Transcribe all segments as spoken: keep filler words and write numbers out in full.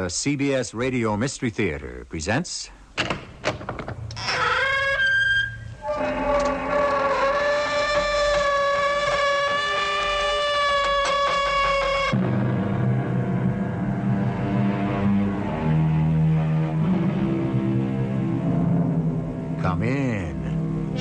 The C B S Radio Mystery Theater presents... Come in.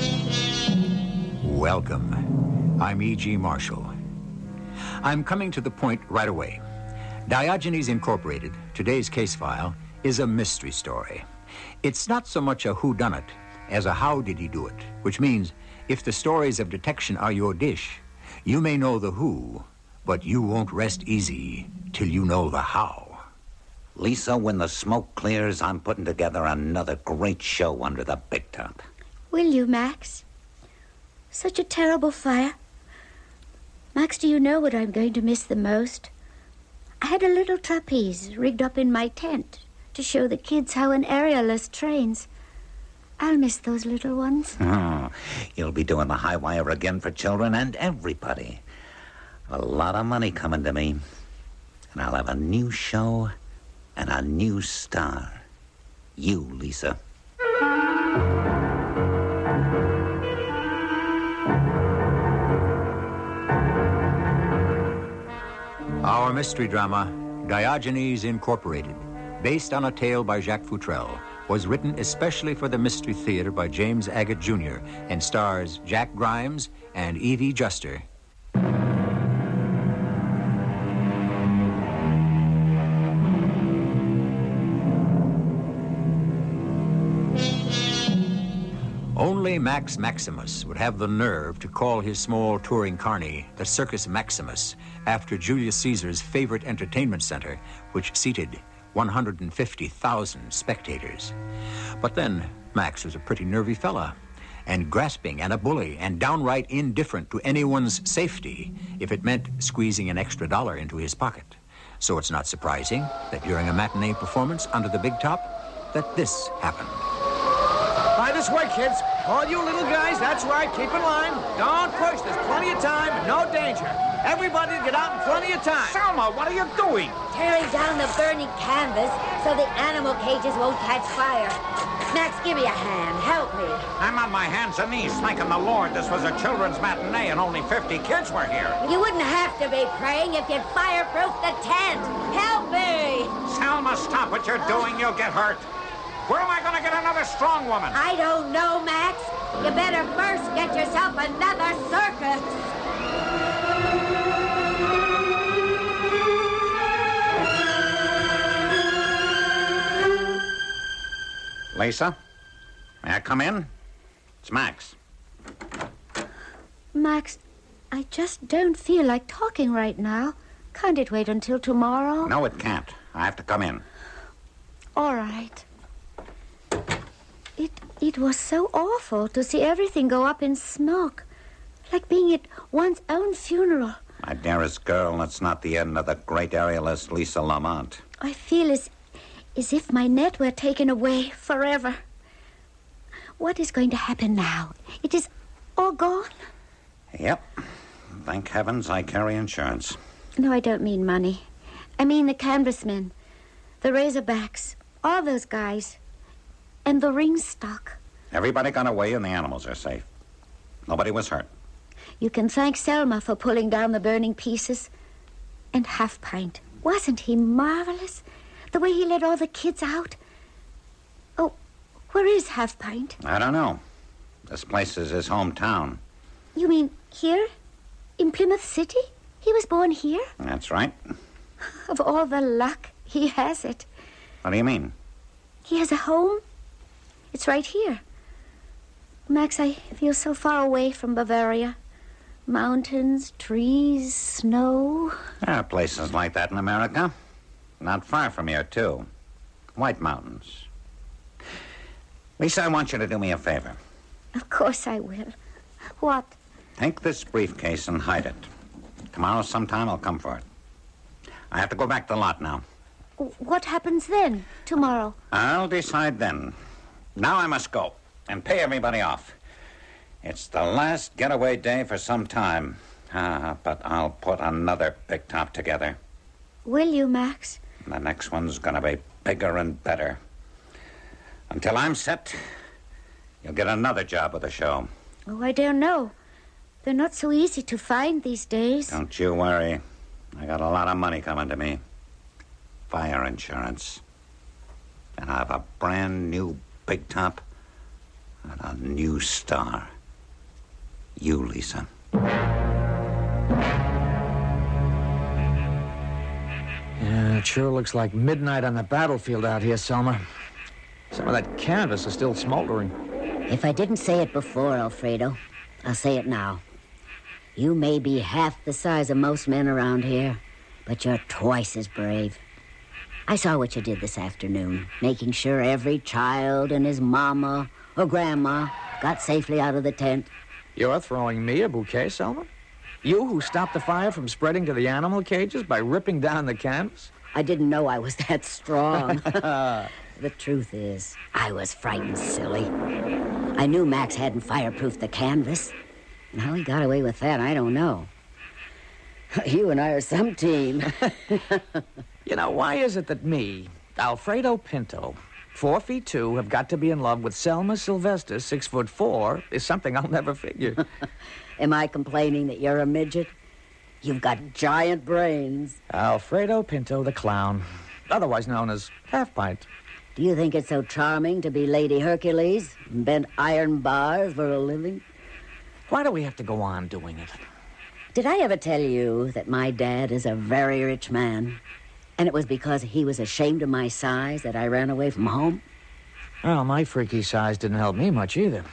Welcome. I'm E G. Marshall. I'm coming to the point right away. Diogenes Incorporated, today's case file, is a mystery story. It's not so much a whodunit as a how did he do it, which means if the stories of detection are your dish, you may know the who, but you won't rest easy till you know the how. Lisa, when the smoke clears, I'm putting together another great show under the big top. Will you, Max? Such a terrible fire. Max, do you know what I'm going to miss the most? I had a little trapeze rigged up in my tent to show the kids how an aerialist trains. I'll miss those little ones. Oh, you'll be doing the high wire again for children and everybody. A lot of money coming to me. And I'll have a new show and a new star. You, Lisa. Our mystery drama, Diogenes Incorporated, based on a tale by Jacques Futrell, was written especially for the Mystery Theater by James Agate Junior and stars Jack Grimes and Evie Juster. Only Max Maximus would have the nerve to call his small touring carny the Circus Maximus after Julius Caesar's favorite entertainment center, which seated one hundred fifty thousand spectators. But then, Max was a pretty nervy fella, and grasping and a bully and downright indifferent to anyone's safety if it meant squeezing an extra dollar into his pocket. So it's not surprising that during a matinee performance under the big top, that this happened. Right this way, kids. All you little guys, that's right. Keep in line. Don't push. There's plenty of time and no danger. Everybody get out in plenty of time. Selma, what are you doing? Tearing down the burning canvas so the animal cages won't catch fire. Max, give me a hand. Help me. I'm on my hands and knees thanking the Lord this was a children's matinee and only fifty kids were here. You wouldn't have to be praying if you'd fireproof the tent. Help me. Selma, stop what you're doing. You'll get hurt. Where am I going to get another strong woman? I don't know, Max. You better first get yourself another circus. Lisa, may I come in? It's Max. Max, I just don't feel like talking right now. Can't it wait until tomorrow? No, it can't. I have to come in. All right. It it was so awful to see everything go up in smoke, like being at one's own funeral. My dearest girl, that's not the end of the great aerialist Lisa Lamont. I feel as, as if my net were taken away forever. What is going to happen now? It is all gone? Yep. Thank heavens I carry insurance. No, I don't mean money. I mean the canvasmen, the Razorbacks, all those guys. And the ring stock. Everybody got away and the animals are safe. Nobody was hurt. You can thank Selma for pulling down the burning pieces. And Half Pint. Wasn't he marvelous? The way he let all the kids out. Oh, where is Half Pint? I don't know. This place is his hometown. You mean here? In Plymouth City? He was born here? That's right. Of all the luck, he has it. What do you mean? He has a home? It's right here. Max, I feel so far away from Bavaria. Mountains, trees, snow. There are places like that in America. Not far from here, too. White Mountains. Lisa, I want you to do me a favor. Of course I will. What? Take this briefcase and hide it. Tomorrow sometime I'll come for it. I have to go back to the lot now. What happens then, tomorrow? I'll decide then. Now I must go and pay everybody off. It's the last getaway day for some time. Ah, but I'll put another big top together. Will you, Max? And the next one's going to be bigger and better. Until I'm set, you'll get another job with the show. Oh, I don't know. They're not so easy to find these days. Don't you worry. I got a lot of money coming to me. Fire insurance. And I have a brand new big top and a new star. You, Lisa. Yeah, it sure looks like midnight on the battlefield out here, Selma. Some of that canvas is still smoldering. If I didn't say it before, Alfredo, I'll say it now. You may be half the size of most men around here, but you're twice as brave. I saw what you did this afternoon, making sure every child and his mama or grandma got safely out of the tent. You're throwing me a bouquet, Selma? You who stopped the fire from spreading to the animal cages by ripping down the canvas? I didn't know I was that strong. The truth is, I was frightened silly. I knew Max hadn't fireproofed the canvas. And how he got away with that, I don't know. You and I are some team. You know, why is it that me, Alfredo Pinto, four feet two, have got to be in love with Selma Sylvester, six foot four, is something I'll never figure. Am I complaining that you're a midget? You've got giant brains. Alfredo Pinto the clown, otherwise known as Half Pint. Do you think it's so charming to be Lady Hercules and bend iron bars for a living? Why do we have to go on doing it? Did I ever tell you that my dad is a very rich man? And it was because he was ashamed of my size that I ran away from home? Well, my freaky size didn't help me much either.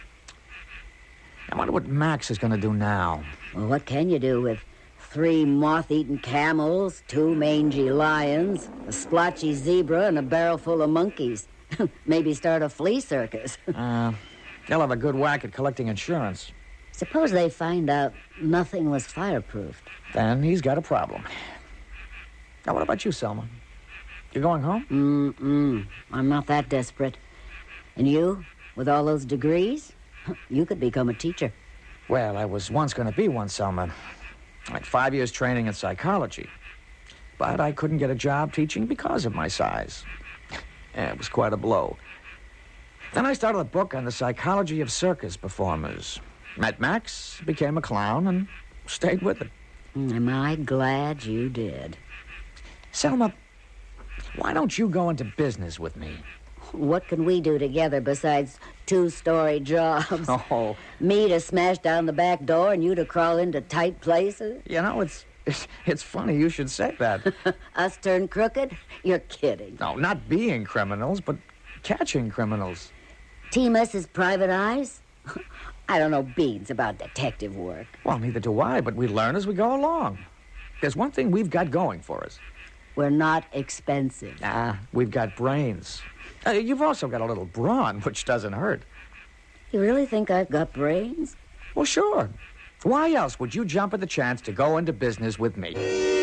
I wonder what Max is going to do now. Well, what can you do with three moth-eaten camels, two mangy lions, a splotchy zebra, and a barrel full of monkeys? Maybe start a flea circus. uh, they'll have a good whack at collecting insurance. Suppose they find out nothing was fireproofed. Then he's got a problem. Now, what about you, Selma? You going home? Mm-mm. I'm not that desperate. And you, with all those degrees, you could become a teacher. Well, I was once going to be one, Selma. I had five years training in psychology. But I couldn't get a job teaching because of my size. Yeah, it was quite a blow. Then I started a book on the psychology of circus performers. Met Max, became a clown, and stayed with it. Am I glad you did? Selma, why don't you go into business with me? What can we do together besides two-story jobs? Oh. Me to smash down the back door and you to crawl into tight places? You know, it's it's, it's funny you should say that. Us turn crooked? You're kidding. No, not being criminals, but catching criminals. Team us as private eyes? I don't know beans about detective work. Well, neither do I, but we learn as we go along. There's one thing we've got going for us. We're not expensive. Ah, we've got brains. Uh, you've also got a little brawn, which doesn't hurt. You really think I've got brains? Well, sure. Why else would you jump at the chance to go into business with me?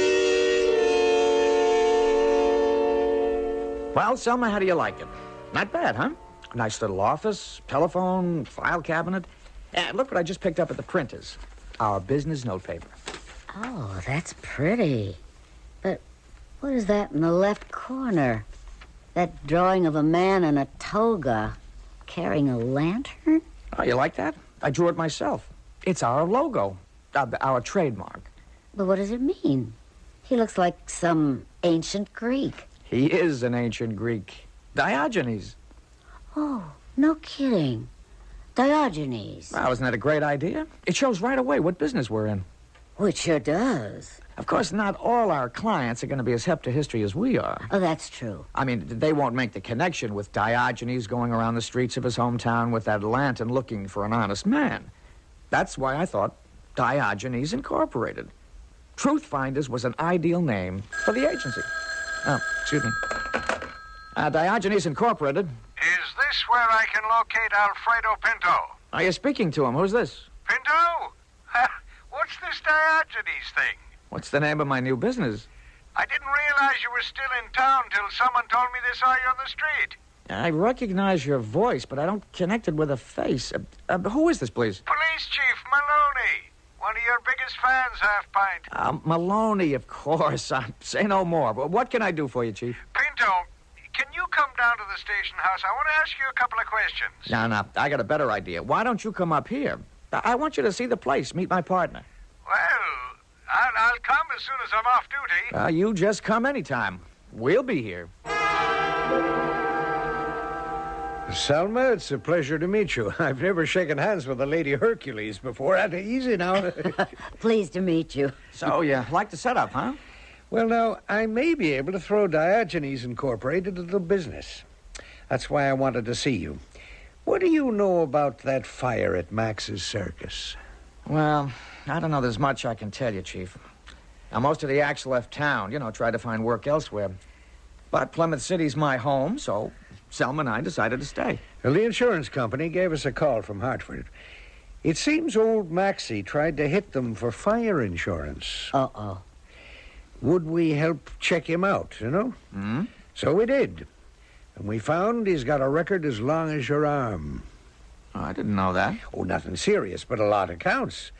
Well, Selma, how do you like it? Not bad, huh? Nice little office, telephone, file cabinet. And look what I just picked up at the printers. Our business notepaper. Oh, that's pretty. But what is that in the left corner? That drawing of a man in a toga carrying a lantern? Oh, you like that? I drew it myself. It's our logo, uh, our trademark. But what does it mean? He looks like some ancient Greek. He is an ancient Greek. Diogenes. Oh, no kidding. Diogenes. Well, isn't that a great idea? It shows right away what business we're in. Oh, it sure does. Of course, not all our clients are going to be as hip to history as we are. Oh, that's true. I mean, they won't make the connection with Diogenes going around the streets of his hometown with that lantern looking for an honest man. That's why I thought Diogenes Incorporated. Truth Finders was an ideal name for the agency. Oh, excuse me. Uh, Diogenes Incorporated. Is this where I can locate Alfredo Pinto? Are you speaking to him? Who's this? Pinto? What's this Diogenes thing? What's the name of my new business? I didn't realize you were still in town till someone told me they saw you on the street. I recognize your voice, but I don't connect it with a face. Uh, uh, who is this, please? Police Chief Maloney. Why One of your biggest fans, Half Pint. Uh, Maloney, of course. Uh, say no more. But what can I do for you, Chief? Pinto, can you come down to the station house? I want to ask you a couple of questions. No, no, I got a better idea. Why don't you come up here? I, I want you to see the place, meet my partner. Well, I'll, I'll come as soon as I'm off duty. Uh, you just come anytime. We'll be here. Selma, it's a pleasure to meet you. I've never shaken hands with a Lady Hercules before. Easy now. Pleased to meet you. So, you like the setup, huh? Well, now, I may be able to throw Diogenes Incorporated into the business. That's why I wanted to see you. What do you know about that fire at Max's circus? Well, I don't know there's much I can tell you, Chief. Now, most of the acts left town, you know, tried to find work elsewhere. But Plymouth City's my home, so Selma and I decided to stay. Well, the insurance company gave us a call from Hartford. It seems old Maxie tried to hit them for fire insurance. Uh-oh. Would we help check him out, you know? Hmm? So we did. And we found he's got a record as long as your arm. Oh, I didn't know that. Oh, nothing serious, but a lot of counts.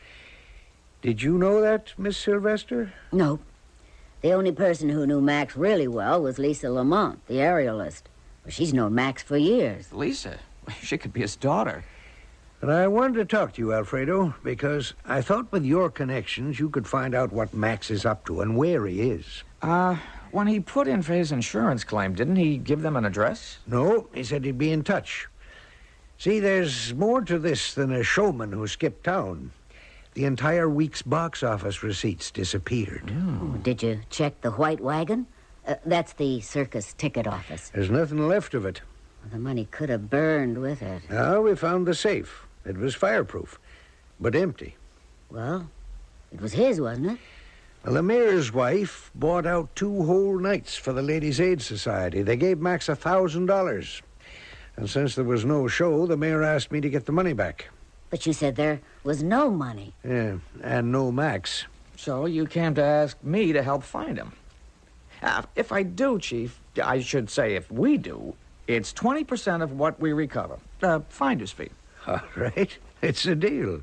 Did you know that, Miss Sylvester? No. The only person who knew Max really well was Lisa Lamont, the aerialist. Well, she's known Max for years. Lisa? She could be his daughter. And I wanted to talk to you, Alfredo, because I thought with your connections you could find out what Max is up to and where he is. Uh, when he put in for his insurance claim, didn't he give them an address? No, he said he'd be in touch. See, there's more to this than a showman who skipped town. The entire week's box office receipts disappeared. Oh, did you check the White Wagon? Uh, that's the circus ticket office. There's nothing left of it. Well, the money could have burned with it. Now we found the safe. It was fireproof, but empty. Well, it was his, wasn't it? Well, the mayor's wife bought out two whole nights for the Ladies' Aid Society. They gave Max a thousand dollars. And since there was no show, the mayor asked me to get the money back. But you said there was no money. Yeah, and no Max. So you came to ask me to help find him. Uh, if I do, Chief, I should say if we do, it's twenty percent of what we recover. Uh, finder's fee. All right, it's a deal.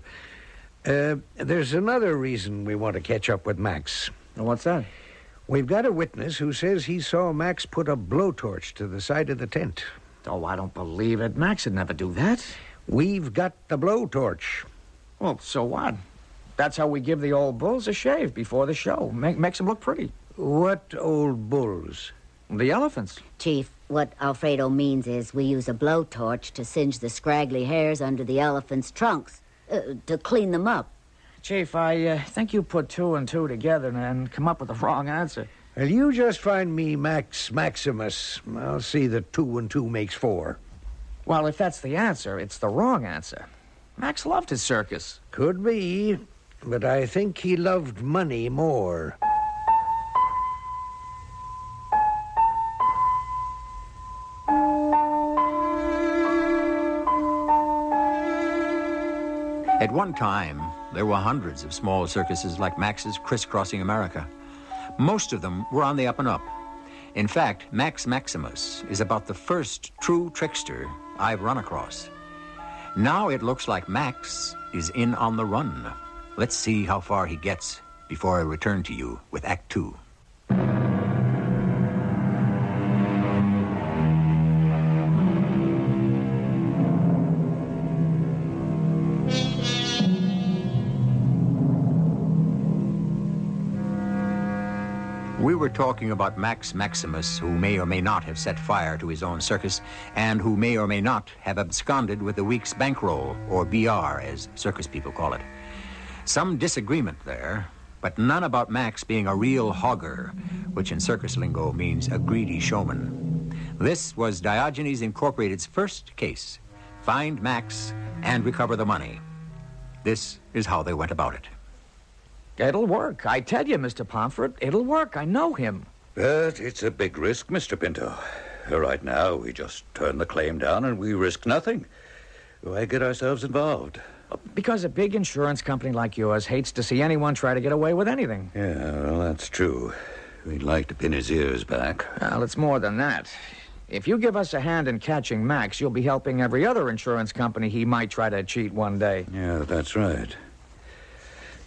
Uh, there's another reason we want to catch up with Max. What's that? We've got a witness who says he saw Max put a blowtorch to the side of the tent. Oh, I don't believe it. Max would never do that. We've got the blowtorch. Well, so what? That's how we give the old bulls a shave before the show. Make, makes them look pretty. What old bulls? The elephants. Chief, what Alfredo means is we use a blowtorch to singe the scraggly hairs under the elephants' trunks, uh, to clean them up. Chief, I uh, think you put two and two together and come up with the wrong answer. Well, you just find me Max Maximus. I'll see that two and two makes four. Well, if that's the answer, it's the wrong answer. Max loved his circus. Could be, but I think he loved money more. At one time, there were hundreds of small circuses like Max's crisscrossing America. Most of them were on the up and up. In fact, Max Maximus is about the first true trickster I've run across. Now it looks like Max is in on the run. Let's see how far he gets before I return to you with Act Two. We were talking about Max Maximus, who may or may not have set fire to his own circus, and who may or may not have absconded with the week's bankroll, or B R, as circus people call it. Some disagreement there, but none about Max being a real hogger, which in circus lingo means a greedy showman. This was Diogenes Incorporated's first case. Find Max and recover the money. This is how they went about it. It'll work. I tell you, Mister Pomfret, it'll work. I know him. But it's a big risk, Mister Pinto. Right now, we just turn the claim down and we risk nothing. Why get ourselves involved? Because a big insurance company like yours hates to see anyone try to get away with anything. Yeah, well, that's true. We'd like to pin his ears back. Well, it's more than that. If you give us a hand in catching Max, you'll be helping every other insurance company he might try to cheat one day. Yeah, that's right.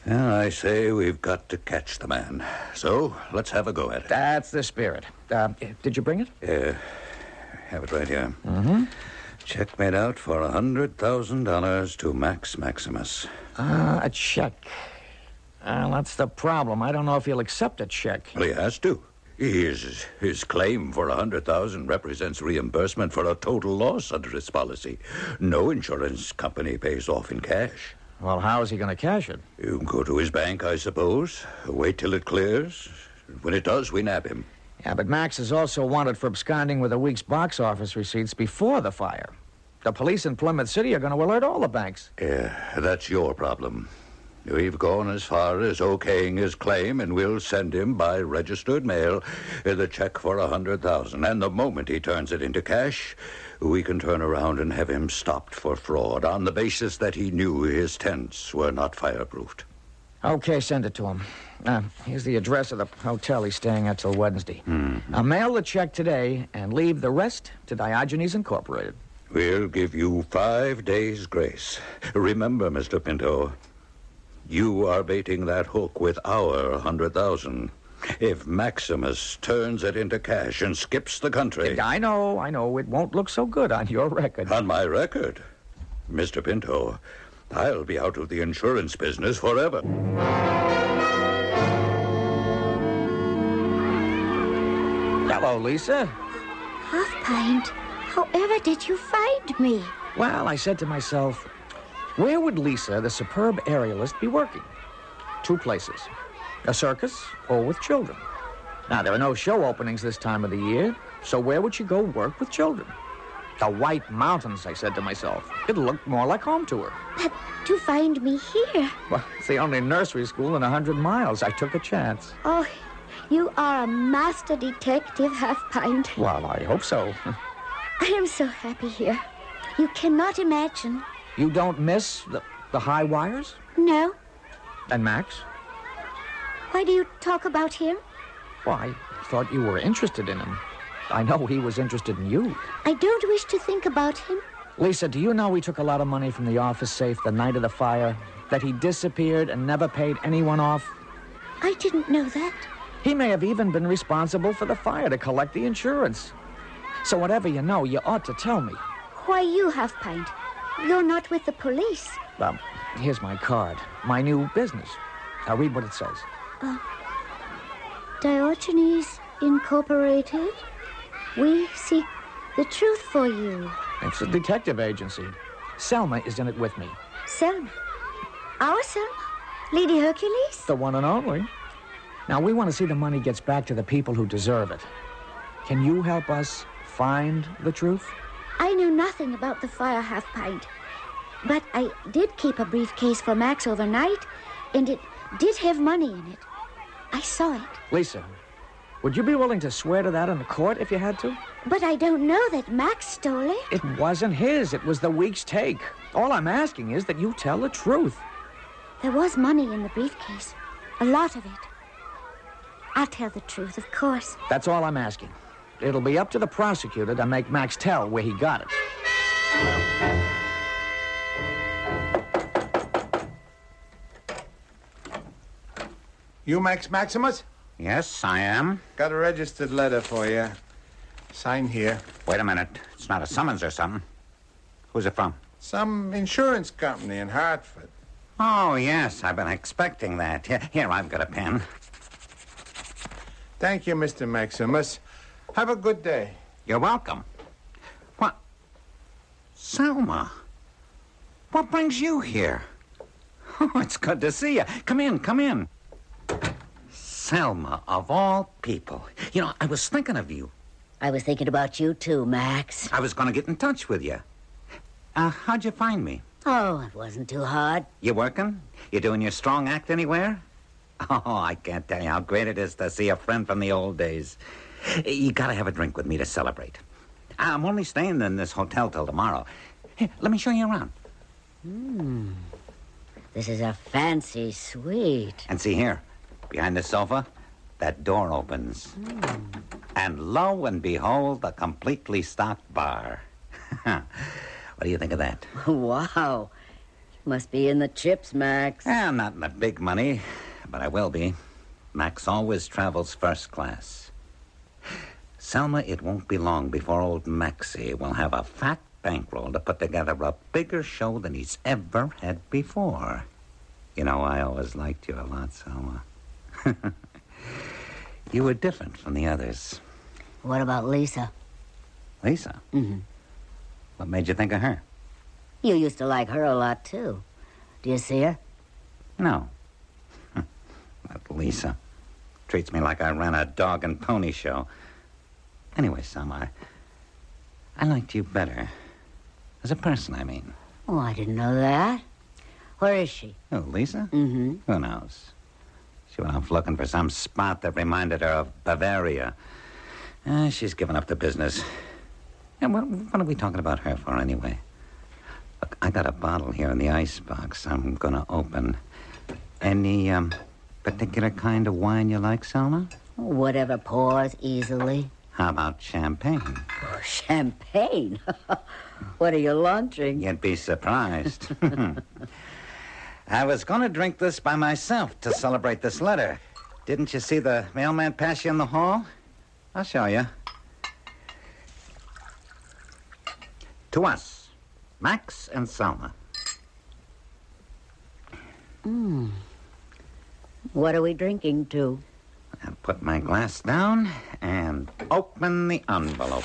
Well, I say we've got to catch the man. So, let's have a go at it. That's the spirit. Uh, did you bring it? Yeah, have it right here. Mm-hmm. Check made out for a hundred thousand dollars to Max Maximus. Uh, a check. Uh, that's the problem. I don't know if he'll accept a check. Well, he has to. His, his claim for a hundred thousand represents reimbursement for a total loss under his policy. No insurance company pays off in cash. Well, how is he going to cash it? You can go to his bank, I suppose. Wait till it clears. When it does, we nab him. Yeah, but Max is also wanted for absconding with a week's box office receipts before the fire. The police in Plymouth City are going to alert all the banks. Yeah, that's your problem. We've gone as far as okaying his claim, and we'll send him by registered mail the check for a hundred thousand. And the moment he turns it into cash, we can turn around and have him stopped for fraud on the basis that he knew his tents were not fireproofed. Okay, send it to him. Uh, here's the address of the hotel he's staying at till Wednesday. Mm-hmm. I'll mail the check today and leave the rest to Diogenes Incorporated. We'll give you five days' grace. Remember, Mister Pinto, you are baiting that hook with our hundred thousand. If Maximus turns it into cash and skips the country... I know, I know. It won't look so good on your record. On my record? Mister Pinto, I'll be out of the insurance business forever. Hello, Lisa. Half-Pint, however did you find me? Well, I said to myself, where would Lisa, the superb aerialist, be working? Two places. A circus or with children. Now, there are no show openings this time of the year, so where would she go work with children? The White Mountains, I said to myself. It'll look more like home to her. But to find me here? Well, it's the only nursery school in a hundred miles. I took a chance. Oh, you are a master detective, Half-Pint. Well, I hope so. I am so happy here. You cannot imagine. You don't miss the, the high wires? No. And Max? Why do you talk about him? Well, I thought you were interested in him. I know he was interested in you. I don't wish to think about him. Lisa, do you know he took a lot of money from the office safe the night of the fire? That he disappeared and never paid anyone off? I didn't know that. He may have even been responsible for the fire to collect the insurance. So whatever you know, you ought to tell me. Why you, Half-Pint? You're not with the police. Well, here's my card. My new business. I'll read what it says. Uh, Diogenes Incorporated? We seek the truth for you. It's a detective agency. Selma is in it with me. Selma? Our Selma? Lady Hercules? The one and only. Now, we want to see the money gets back to the people who deserve it. Can you help us find the truth? I knew nothing about the fire, Half-Pint. But I did keep a briefcase for Max overnight, and it did have money in it. I saw it. Lisa, would you be willing to swear to that in the court if you had to? But I don't know that Max stole it. It wasn't his. It was the week's take. All I'm asking is that you tell the truth. There was money in the briefcase. A lot of it. I'll tell the truth, of course. That's all I'm asking. It'll be up to the prosecutor to make Max tell where he got it. You Max Maximus? Yes, I am. Got a registered letter for you. Sign here. Wait a minute. It's not a summons or something. Who's it from? Some insurance company in Hartford. Oh, yes. I've been expecting that. Here, here I've got a pen. Thank you, Mister Maximus. Have a good day. You're welcome. What? Selma. What brings you here? Oh, it's good to see you. Come in, come in. Selma, of all people. You know, I was thinking of you. I was thinking about you, too, Max. I was going to get in touch with you. Uh, how'd you find me? Oh, it wasn't too hard. You working? You doing your strong act anywhere? Oh, I can't tell you how great it is to see a friend from the old days. You gotta have a drink with me to celebrate. I'm only staying in this hotel till tomorrow. Here, let me show you around. Hmm. This is a fancy suite. And see here, behind the sofa, that door opens. Mm. And lo and behold, a completely stocked bar. What do you think of that? Wow. Must be in the chips, Max. Well, not in the big money, but I will be. Max always travels first class. Selma, it won't be long before old Maxie will have a fat bankroll to put together a bigger show than he's ever had before. You know, I always liked you a lot, Selma. You were different from the others. What about Lisa? Lisa? Mm-hmm. What made you think of her? You used to like her a lot, too. Do you see her? No. That Lisa treats me like I ran a dog and pony show. Anyway, Selma, I, I liked you better. As a person, I mean. Oh, I didn't know that. Where is she? Oh, Lisa? Mm-hmm. Who knows? She went off looking for some spot that reminded her of Bavaria. Uh, she's given up the business. And what, what are we talking about her for, anyway? Look, I got a bottle here in the icebox I'm going to open. Any um, particular kind of wine you like, Selma? Whatever pours easily. How about champagne? Oh, champagne? What are you launching? You'd be surprised. I was going to drink this by myself to celebrate this letter. Didn't you see the mailman pass you in the hall? I'll show you. To us, Max and Selma. Hmm. What are we drinking to? I'll put my glass down and open the envelope.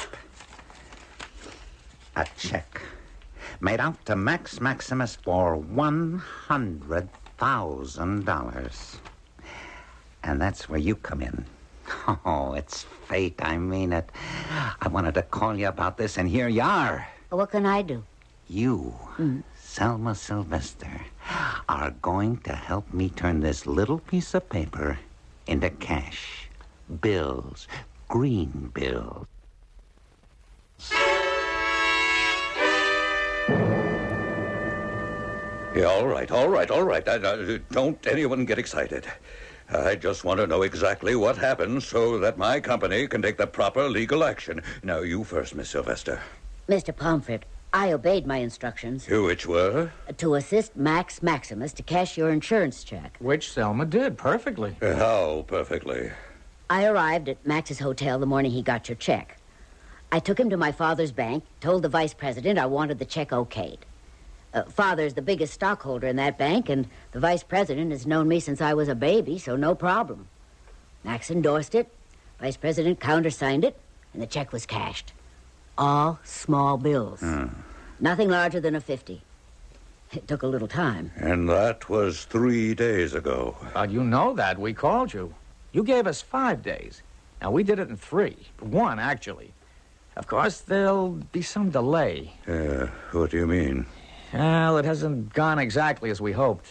A check made out to Max Maximus for one hundred thousand dollars. And that's where you come in. Oh, it's fate. I mean it. I wanted to call you about this, and here you are. What can I do? You, Mm. Selma Sylvester, are going to help me turn this little piece of paper into cash. Bills. Green bills. Yeah, all right, all right, all right. I, I, don't anyone get excited. I just want to know exactly what happened so that my company can take the proper legal action. Now, you first, Miss Sylvester. Mister Pomfret, I obeyed my instructions You which were? to assist Max Maximus to cash your insurance check. Which Selma did perfectly. How perfectly? I arrived at Max's hotel the morning he got your check. I took him to my father's bank, told the vice president I wanted the check okayed. Uh, Father's the biggest stockholder in that bank, and the vice president has known me since I was a baby, so no problem. Max endorsed it, vice president countersigned it, and the check was cashed. All small bills. Hmm. Nothing larger than a fifty. It took a little time. And that was three days ago. Well, you know that. We called you. You gave us five days. Now, we did it in three. One, actually. Of course, there'll be some delay. Uh, what do you mean? Well, it hasn't gone exactly as we hoped.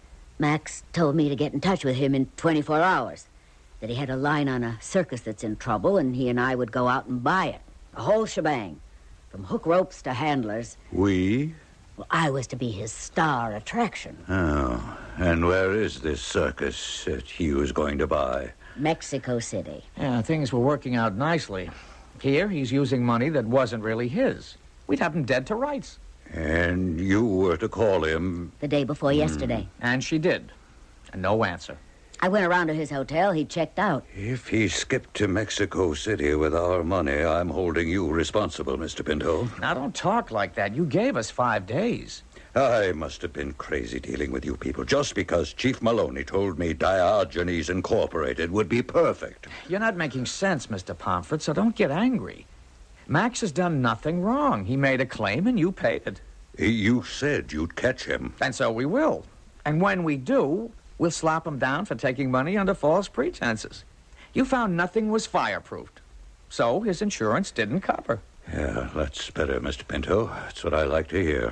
Max told me to get in touch with him in twenty-four hours. That he had a line on a circus that's in trouble, and he and I would go out and buy it. A whole shebang. From hook ropes to handlers. We? Well, I was to be his star attraction. Oh, and where is this circus that he was going to buy? Mexico City. Yeah, things were working out nicely. Here, he's using money that wasn't really his. We'd have him dead to rights. And you were to call him? The day before yesterday. And she did. And no answer. I went around to his hotel. He checked out. If he skipped to Mexico City with our money, I'm holding you responsible, Mister Pinto. Now, don't talk like that. You gave us five days. I must have been crazy dealing with you people just because Chief Maloney told me Diogenes Incorporated would be perfect. You're not making sense, Mister Pomfret, so don't get angry. Max has done nothing wrong. He made a claim and you paid it. You said you'd catch him. And so we will. And when we do, we'll slap him down for taking money under false pretenses. You found nothing was fireproofed. So his insurance didn't cover. Yeah, that's better, Mister Pinto. That's what I like to hear.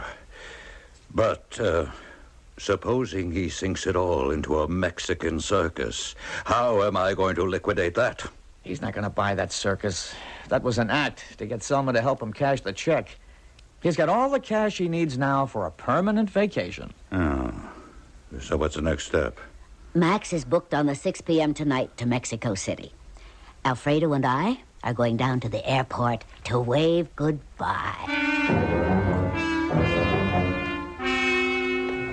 But, uh, supposing he sinks it all into a Mexican circus, how am I going to liquidate that? He's not going to buy that circus. That was an act to get Selma to help him cash the check. He's got all the cash he needs now for a permanent vacation. Oh. So what's the next step? Max is booked on the six p.m. tonight to Mexico City. Alfredo and I are going down to the airport to wave goodbye.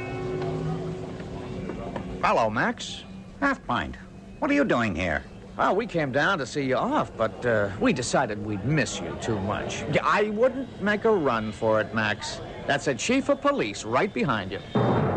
Hello, Max. Half-Pint, what are you doing here? Well, we came down to see you off, but uh, we decided we'd miss you too much. Yeah, I wouldn't make a run for it, Max. That's a chief of police right behind you.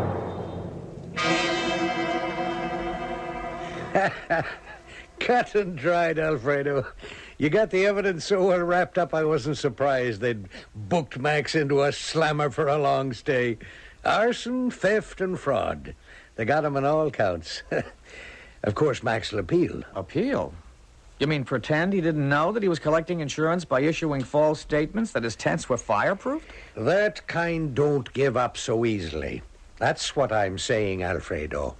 Cut and dried, Alfredo. You got the evidence so well wrapped up, I wasn't surprised they'd booked Max into a slammer for a long stay. Arson, theft, and fraud. They got him on all counts. Of course, Max will appeal. Appeal? You mean pretend he didn't know that he was collecting insurance by issuing false statements that his tents were fireproof? That kind don't give up so easily. That's what I'm saying, Alfredo.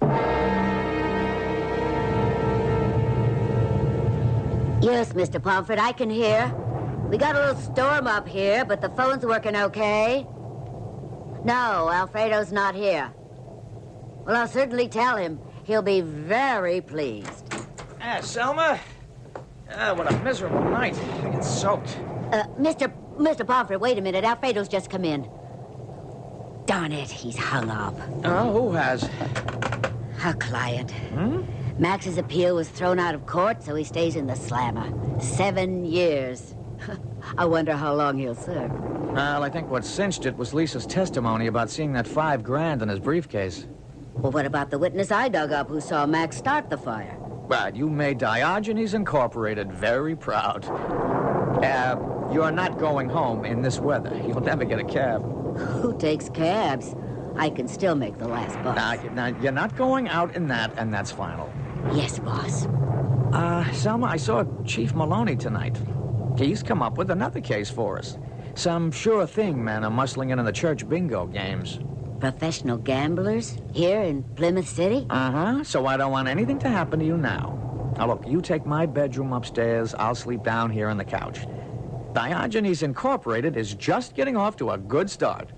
Yes, Mister Pomfret, I can hear. We got a little storm up here, but the phone's working okay. No, Alfredo's not here. Well, I'll certainly tell him. He'll be very pleased. Ah, Selma. Ah, what a miserable night. I get soaked. Uh, Mister Mister Pomfret, wait a minute. Alfredo's just come in. Darn it, he's hung up. Oh, who has? A client. Hmm? Max's appeal was thrown out of court, so he stays in the slammer. Seven years. I wonder how long he'll serve. Well, I think what cinched it was Lisa's testimony about seeing that five grand in his briefcase. Well, what about the witness I dug up who saw Max start the fire? Well, you made Diogenes Incorporated very proud. Uh, you're not going home in this weather. You'll never get a cab. Who takes cabs? I can still make the last bus. Now, now, you're not going out in that, and that's final. Yes, boss. Uh, Selma, I saw Chief Maloney tonight. He's come up with another case for us. Some sure thing men are muscling in on the church bingo games. Professional gamblers here in Plymouth City? Uh-huh. So I don't want anything to happen to you now. Now, look, you take my bedroom upstairs. I'll sleep down here on the couch. Diogenes Incorporated is just getting off to a good start.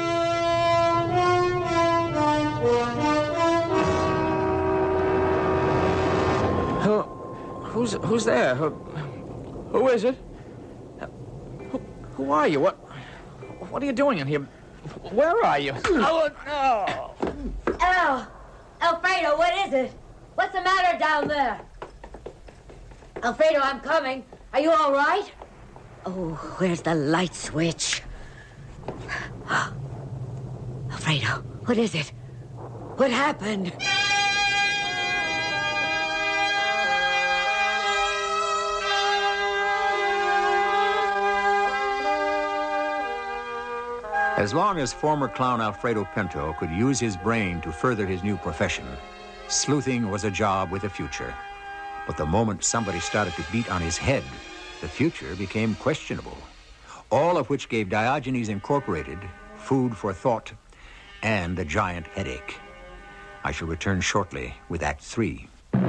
Who, who's, who's there? Who, who is it? Who, who are you? What, what are you doing in here? Where are you? Oh, no. Al! Alfredo, what is it? What's the matter down there? Alfredo, I'm coming. Are you all right? Oh, where's the light switch? Alfredo, what is it? What happened? As long as former clown Alfredo Pinto could use his brain to further his new profession, sleuthing was a job with a future. But the moment somebody started to beat on his head, the future became questionable. All of which gave Diogenes Incorporated food for thought and a giant headache. I shall return shortly with Act Three.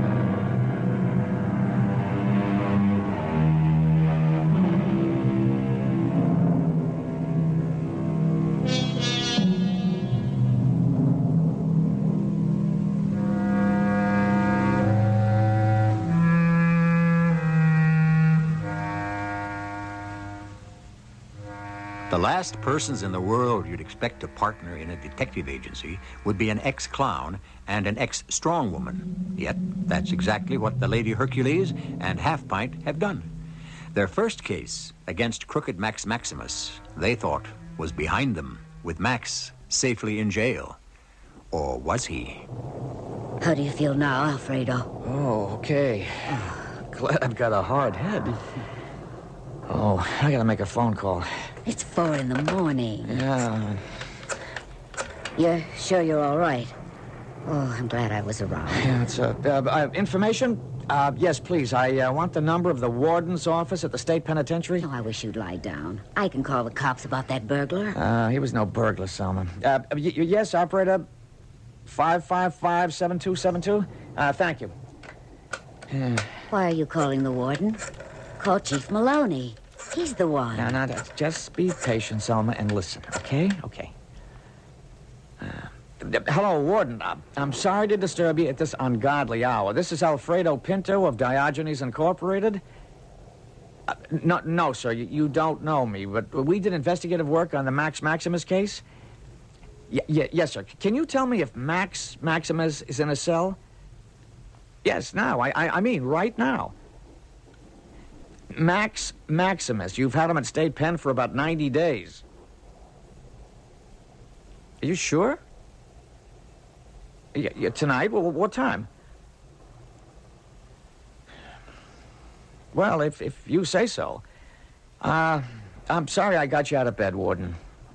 The last persons in the world you'd expect to partner in a detective agency would be an ex-clown and an ex-strongwoman. Yet, that's exactly what the Lady Hercules and Half-Pint have done. Their first case against crooked Max Maximus, they thought, was behind them, with Max safely in jail. Or was he? How do you feel now, Alfredo? Oh, okay. Glad I've got a hard head. Oh, I gotta make a phone call. It's four in the morning. Yeah. You're sure you're all right? Oh, I'm glad I was around. Yeah, it's, uh, uh, uh information? Uh, yes, please. I uh, want the number of the warden's office at the state penitentiary. Oh, I wish you'd lie down. I can call the cops about that burglar. Uh, he was no burglar, Selma. Uh, y- y- yes, operator. five five five, seven two seven two. Uh, thank you. Why are you calling the warden? Call Chief Maloney. He's the one. No, no, that's- just be patient, Selma, and listen, okay? Okay. Uh, hello, Warden. Uh, I'm sorry to disturb you at this ungodly hour. This is Alfredo Pinto of Diogenes Incorporated. Uh, no, no, sir, you, you don't know me, but we did investigative work on the Max Maximus case. Y- y- yes, sir. Can you tell me if Max Maximus is in a cell? Yes, now. I, I, I mean, right now. Max Maximus. You've had him at State Pen for about ninety days. Are you sure? Y- y- tonight? Well, what time? Well, if, if you say so. Uh, I'm sorry I got you out of bed, Warden.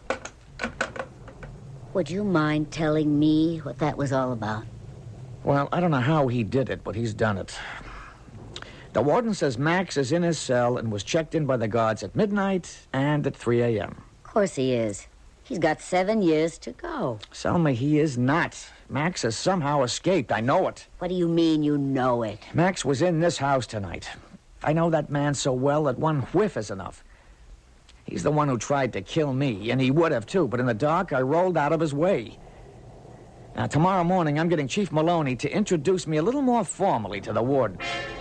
Would you mind telling me what that was all about? Well, I don't know how he did it, but he's done it. The warden says Max is in his cell and was checked in by the guards at midnight and at three a.m. Of course he is. He's got seven years to go. Selma, he is not. Max has somehow escaped. I know it. What do you mean you know it? Max was in this house tonight. I know that man so well that one whiff is enough. He's the one who tried to kill me, and he would have, too, but in the dark, I rolled out of his way. Now, tomorrow morning, I'm getting Chief Maloney to introduce me a little more formally to the warden.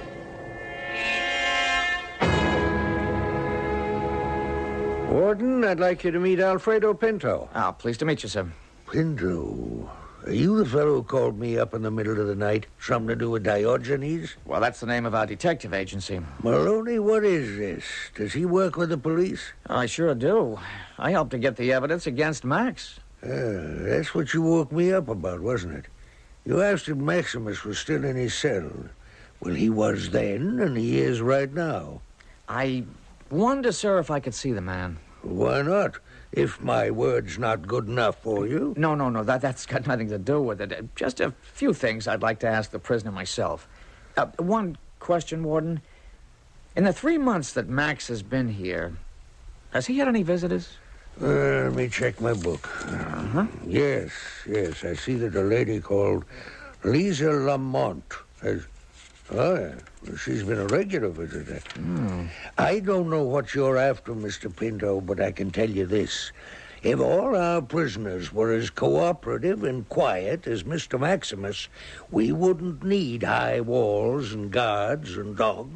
Warden, I'd like you to meet Alfredo Pinto. Oh, pleased to meet you, sir. Pinto? Are you the fellow who called me up in the middle of the night? Something to do with Diogenes? Well, that's the name of our detective agency. Maloney, what is this? Does he work with the police? I sure do. I helped to get the evidence against Max. Uh, that's what you woke me up about, wasn't it? You asked if Maximus was still in his cell. Well, he was then, and he is right now. I wonder, sir, if I could see the man. Why not? If my word's not good enough for you. No, no, no, that, that's got nothing to do with it. Uh, Just a few things I'd like to ask the prisoner myself. Uh, one question, Warden. In the three months that Max has been here, has he had any visitors? Uh, let me check my book. Uh-huh. Yes, yes, I see that a lady called Lisa Lamont has... Oh, yeah. She's been a regular visitor. Mm. I don't know what you're after, Mister Pinto, but I can tell you this. If all our prisoners were as cooperative and quiet as Mister Maximus, we wouldn't need high walls and guards and dogs.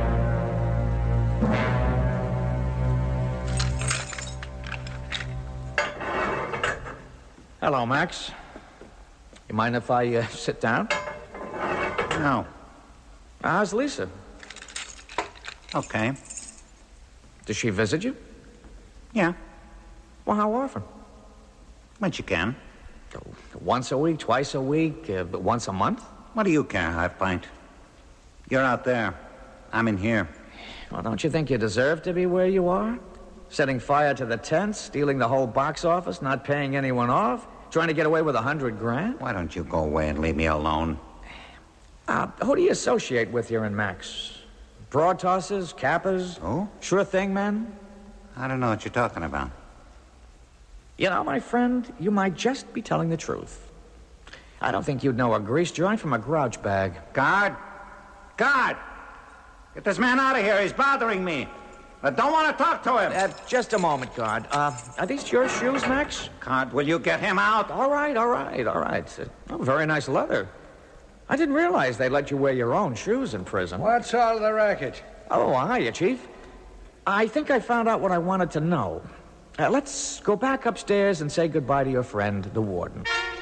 Hello, Max. You mind if I uh, sit down? No. How's Lisa? Okay. Does she visit you? Yeah. Well, how often? When you can. Once a week, twice a week, uh, but once a month? What do you care, Half Pint? You're out there. I'm in here. Well, don't you think you deserve to be where you are? Setting fire to the tents, stealing the whole box office, not paying anyone off, trying to get away with a hundred grand? Why don't you go away and leave me alone? Uh, who do you associate with here in Max? Broad tossers, cappers? Who? Sure thing men? I don't know what you're talking about. You know, my friend, you might just be telling the truth. I don't think you'd know a grease joint from a grouch bag. Guard! Guard! Get this man out of here. He's bothering me. I don't want to talk to him. Uh, just a moment, guard. Uh, are these your shoes, Max? Guard, will you get him out? All right, all right, all right. Uh, oh, very nice leather. I didn't realize they let you wear your own shoes in prison. What's all the racket? Oh, hiya, Chief. I think I found out what I wanted to know. Uh, let's go back upstairs and say goodbye to your friend, the warden.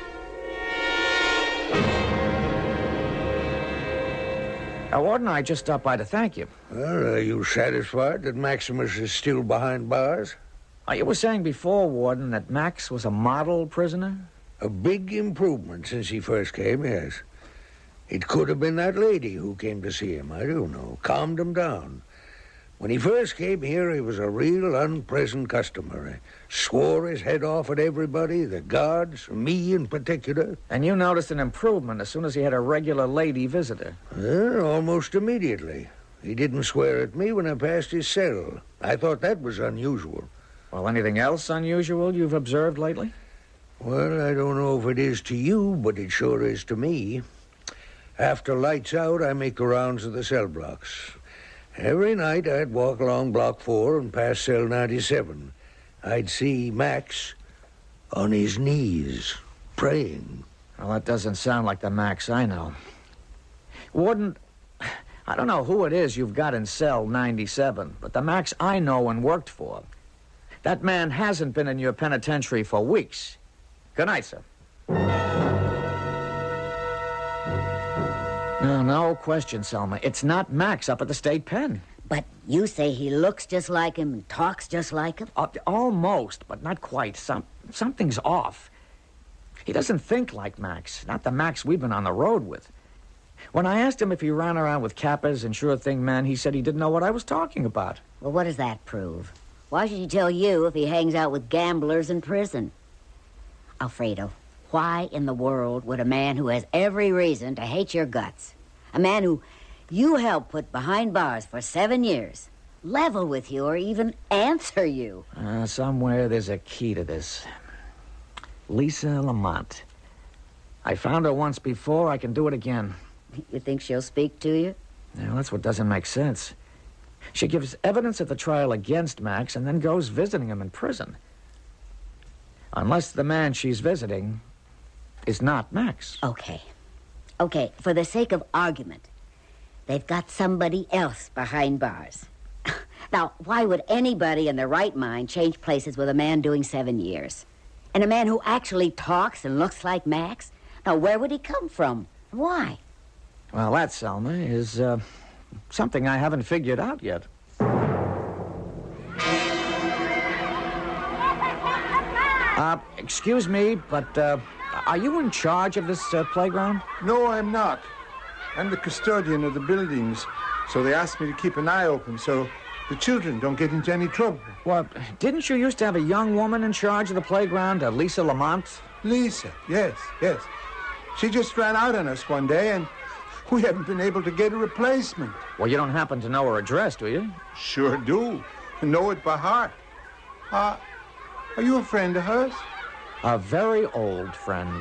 Now, Warden, I just stopped by to thank you. Well, are you satisfied that Maximus is still behind bars? Uh, you were saying before, Warden, that Max was a model prisoner? A big improvement since he first came, yes. It could have been that lady who came to see him. I don't know. Calmed him down. When he first came here, he was a real unpleasant customer. He swore his head off at everybody, the guards, me in particular. And you noticed an improvement as soon as he had a regular lady visitor. Uh, almost immediately. He didn't swear at me when I passed his cell. I thought that was unusual. Well, anything else unusual you've observed lately? Well, I don't know if it is to you, but it sure is to me. After lights out, I make the rounds of the cell blocks. Every night, I'd walk along Block four and pass cell ninety-seven. I'd see Max on his knees, praying. Well, that doesn't sound like the Max I know. Warden, I don't know who it is you've got in cell ninety-seven, but the Max I know and worked for, that man hasn't been in your penitentiary for weeks. Good night, sir. No, no question, Selma. It's not Max up at the state pen. But you say he looks just like him and talks just like him? Uh, almost, but not quite. Some, something's off. He doesn't think like Max, not the Max we've been on the road with. When I asked him if he ran around with Kappas and sure-thing men, he said he didn't know what I was talking about. Well, what does that prove? Why should he tell you if he hangs out with gamblers in prison? Alfredo, why in the world would a man who has every reason to hate your guts, a man who you helped put behind bars for seven years, level with you or even answer you? Uh, somewhere there's a key to this. Lisa Lamont. I found her once before. I can do it again. You think she'll speak to you? Now, that's what doesn't make sense. She gives evidence at the trial against Max and then goes visiting him in prison. Unless the man she's visiting is not Max. Okay. Okay, for the sake of argument, they've got somebody else behind bars. Now, why would anybody in their right mind change places with a man doing seven years? And a man who actually talks and looks like Max? Now, where would he come from? Why? Well, that, Selma, is uh, something I haven't figured out yet. Uh, excuse me, but uh, are you in charge of this uh, playground? No, I'm not. I'm the custodian of the buildings, so they asked me to keep an eye open so the children don't get into any trouble. Well, didn't you used to have a young woman in charge of the playground, uh, Lisa Lamont? Lisa, yes, yes. She just ran out on us one day, and we haven't been able to get a replacement. Well, you don't happen to know her address, do you? Sure do. Know it by heart. Uh, are you a friend of hers? A very old friend.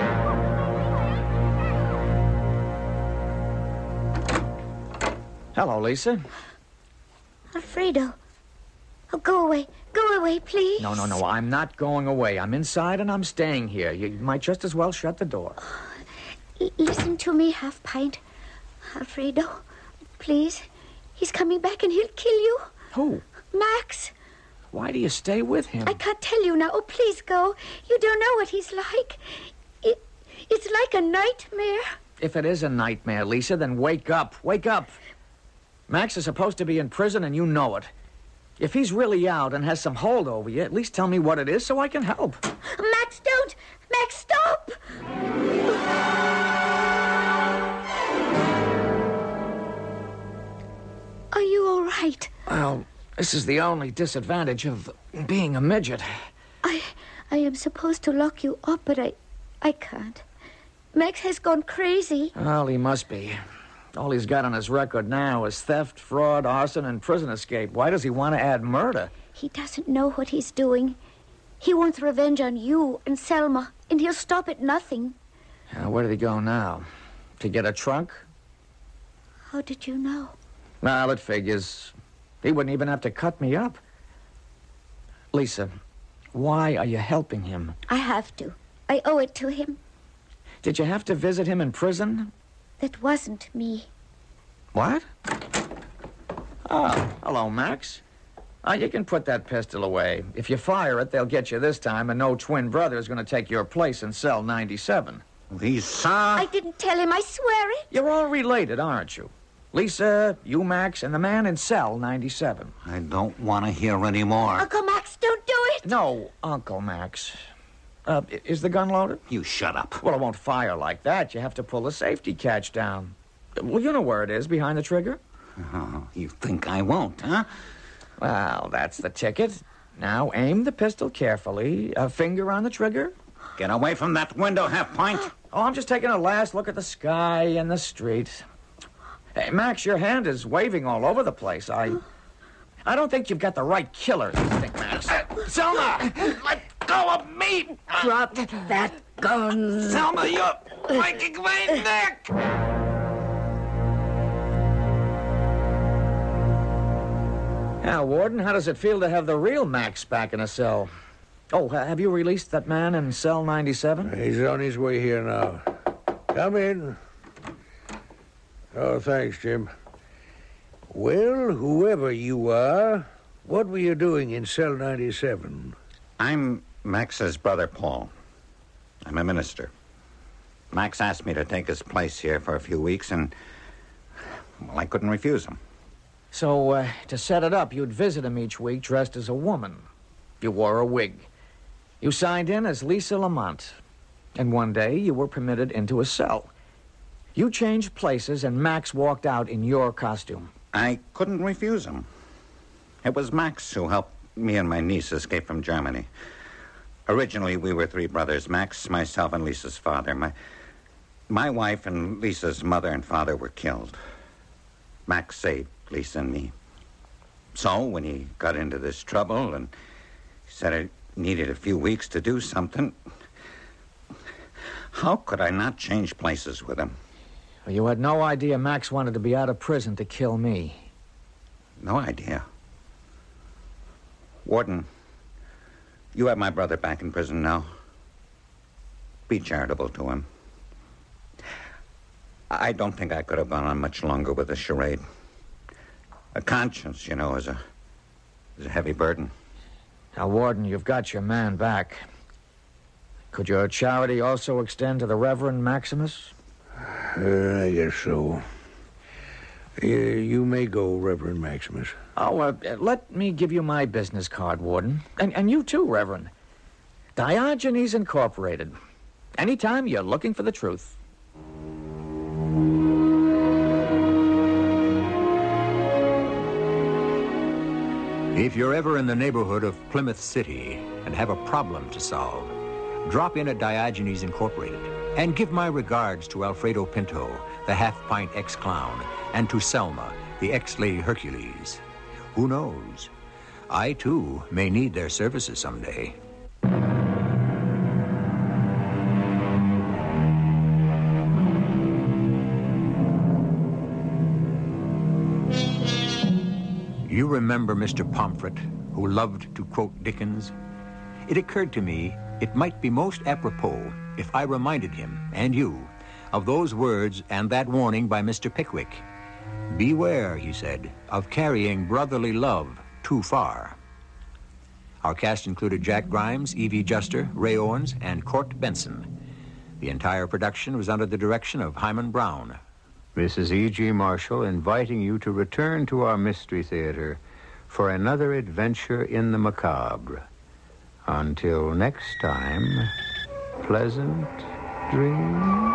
Hello, Lisa. Alfredo. Oh, go away. Go away, please. No, no, no. I'm not going away. I'm inside and I'm staying here. You might just as well shut the door. L- listen to me, Half Pint. Alfredo, please. He's coming back and he'll kill you. Who? Max. Why do you stay with him? I can't tell you now. Oh, please go. You don't know what he's like. It, it's like a nightmare. If it is a nightmare, Lisa, then wake up. Wake up. Max is supposed to be in prison and you know it. If he's really out and has some hold over you, at least tell me what it is so I can help. Max, don't! Max, stop! Are you all right? Well, this is the only disadvantage of being a midget. I I am supposed to lock you up, but I I can't. Max has gone crazy. Well, he must be. All he's got on his record now is theft, fraud, arson, and prison escape. Why does he want to add murder? He doesn't know what he's doing. He wants revenge on you and Selma, and he'll stop at nothing. Uh, where did he go now? To get a trunk? How did you know? Well, it figures. He wouldn't even have to cut me up. Lisa, why are you helping him? I have to. I owe it to him. Did you have to visit him in prison? That wasn't me. What? Oh, hello, Max. Uh, you can put that pistol away. If you fire it, they'll get you this time, and no twin brother is going to take your place in cell ninety-seven. Lisa? I didn't tell him, I swear it. You're all related, aren't you? Lisa, you, Max, and the man in cell ninety-seven. I don't want to hear any more. Uncle Max, don't do it. No, Uncle Max. Uh, is the gun loaded? You shut up. Well, it won't fire like that. You have to pull the safety catch down. Well, you know where it is, behind the trigger. Oh, you think I won't, huh? Well, that's the ticket. Now, aim the pistol carefully. A finger on the trigger. Get away from that window, Half-Pint. Oh, I'm just taking a last look at the sky and the street. Hey, Max, your hand is waving all over the place. I... I don't think you've got the right killer instinct, Max. Uh, Selma! Let go of me! Drop that gun. Selma, you're breaking my neck! Now, Warden, how does it feel to have the real Max back in a cell? Oh, have you released that man in cell ninety-seven? He's on his way here now. Come in. Oh, thanks, Jim. Well, whoever you are, what were you doing in cell ninety-seven? I'm Max's brother, Paul. I'm a minister. Max asked me to take his place here for a few weeks, and, well, I couldn't refuse him. So, uh, to set it up, you'd visit him each week dressed as a woman. You wore a wig. You signed in as Lisa Lamont. And one day, you were permitted into a cell. You changed places, and Max walked out in your costume. I couldn't refuse him. It was Max who helped me and my niece escape from Germany. Originally, we were three brothers, Max, myself, and Lisa's father. My, my wife and Lisa's mother and father were killed. Max saved Lisa and me. So, when he got into this trouble and said I needed a few weeks to do something, how could I not change places with him? Well, you had no idea Max wanted to be out of prison to kill me. No idea. Warden, you have my brother back in prison now. Be charitable to him. I don't think I could have gone on much longer with this charade. A conscience, you know, is a, is a heavy burden. Now, Warden, you've got your man back. Could your charity also extend to the Reverend Maximus? Uh, I guess so. Uh, you may go, Reverend Maximus. Oh, uh, let me give you my business card, Warden. And, and you too, Reverend. Diogenes Incorporated. Anytime you're looking for the truth. If you're ever in the neighborhood of Plymouth City and have a problem to solve, drop in at Diogenes Incorporated and give my regards to Alfredo Pinto, the half-pint ex-clown, and to Selma, the ex-Lady Hercules. Who knows? I, too, may need their services someday. You remember Mister Pomfret, who loved to quote Dickens? It occurred to me it might be most apropos if I reminded him, and you, of those words and that warning by Mister Pickwick. Beware, he said, of carrying brotherly love too far. Our cast included Jack Grimes, Evie Juster, Ray Owens, and Court Benson. The entire production was under the direction of Hyman Brown. Missus E G. Marshall inviting you to return to our Mystery Theater for another adventure in the macabre. Until next time, pleasant dreams.